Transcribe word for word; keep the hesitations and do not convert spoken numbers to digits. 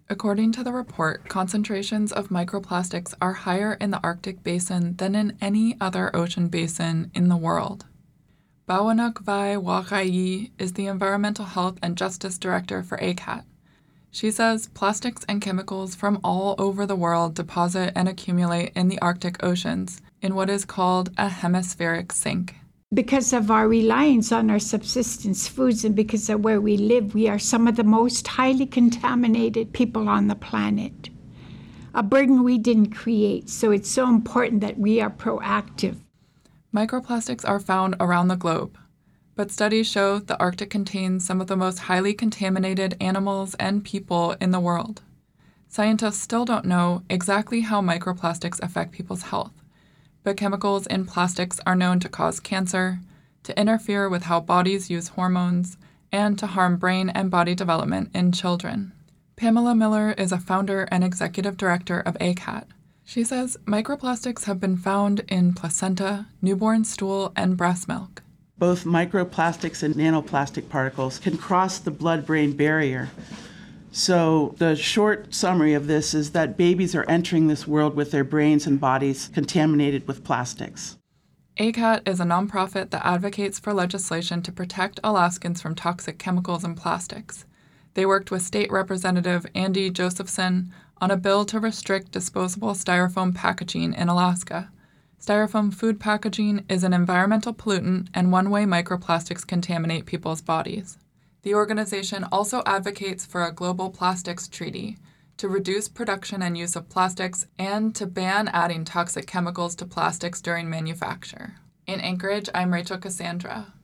According to the report, concentrations of microplastics are higher in the Arctic basin than in any other ocean basin in the world. Bawanuk-Vai Wakayi is the Environmental Health and Justice Director for A C A T. She says plastics and chemicals from all over the world deposit and accumulate in the Arctic oceans in what is called a hemispheric sink. Because of our reliance on our subsistence foods and because of where we live, we are some of the most highly contaminated people on the planet. A burden we didn't create, so it's so important that we are proactive. Microplastics are found around the globe, but studies show the Arctic contains some of the most highly contaminated animals and people in the world. Scientists still don't know exactly how microplastics affect people's health, but chemicals in plastics are known to cause cancer, to interfere with how bodies use hormones, and to harm brain and body development in children. Pamela Miller is a founder and executive director of A C A T. She says microplastics have been found in placenta, newborn stool, and breast milk. Both microplastics and nanoplastic particles can cross the blood-brain barrier. So the short summary of this is that babies are entering this world with their brains and bodies contaminated with plastics. A C A T is a nonprofit that advocates for legislation to protect Alaskans from toxic chemicals and plastics. They worked with State Representative Andy Josephson on a bill to restrict disposable styrofoam packaging in Alaska. Styrofoam food packaging is an environmental pollutant, and one-way microplastics contaminate people's bodies. The organization also advocates for a global plastics treaty to reduce production and use of plastics and to ban adding toxic chemicals to plastics during manufacture. In Anchorage, I'm Rachel Cassandra.